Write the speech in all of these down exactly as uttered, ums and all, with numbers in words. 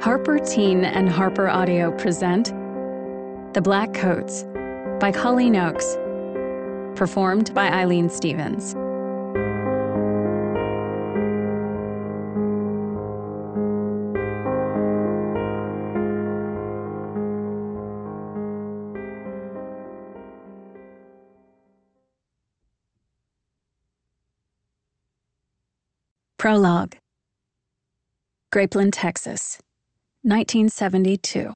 Harper Teen and Harper Audio present The Black Coats by Colleen Oakes, performed by Eileen Stevens. Prologue. Grapeland, Texas, nineteen seventy-two.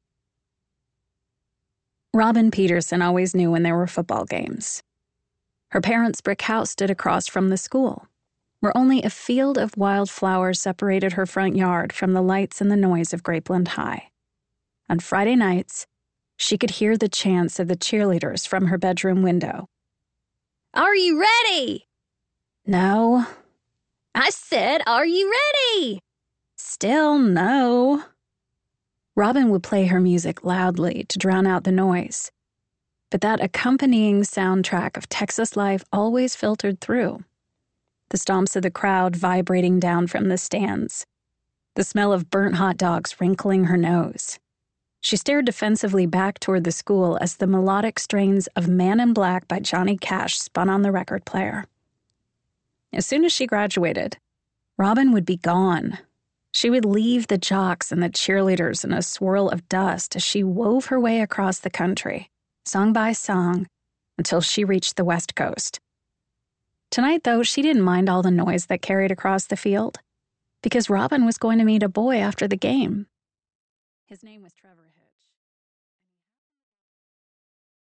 Robin Peterson always knew when there were football games. Her parents' brick house stood across from the school, where only a field of wildflowers separated her front yard from the lights and the noise of Grapeland High. On Friday nights, she could hear the chants of the cheerleaders from her bedroom window. Are you ready? No. I said, are you ready? Still no. Robin would play her music loudly to drown out the noise, but that accompanying soundtrack of Texas life always filtered through. The stomps of the crowd vibrating down from the stands, the smell of burnt hot dogs wrinkling her nose. She stared defensively back toward the school as the melodic strains of Man in Black by Johnny Cash spun on the record player. As soon as she graduated, Robin would be gone. She would leave the jocks and the cheerleaders in a swirl of dust as she wove her way across the country, song by song, until she reached the West Coast. Tonight, though, she didn't mind all the noise that carried across the field, because Robin was going to meet a boy after the game. His name was Trevor.